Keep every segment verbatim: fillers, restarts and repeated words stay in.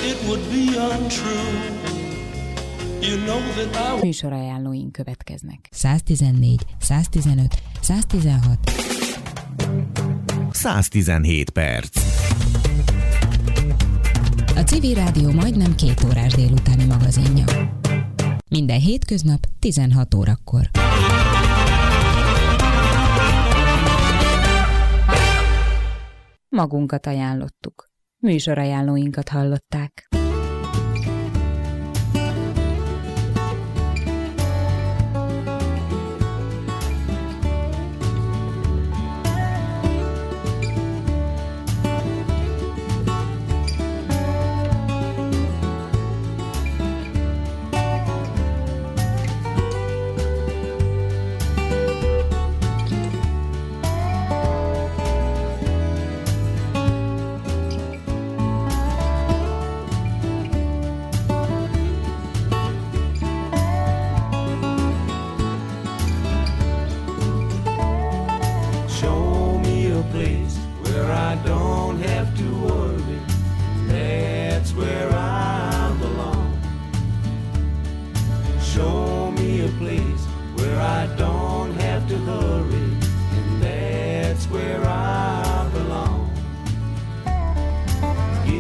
it would be untrue. You know that I... Műsorajánlóink következnek. száztizennégy, száztizenöt, száztizenhat, száztizenhét perc. A Civil Rádió majdnem két órás délutáni magazinja. Minden hétköznap tizenhat órakor. Magunkat ajánlottuk. Műsorajánlóinkat hallották.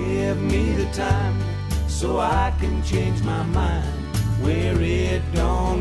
So I can change my mind where it don't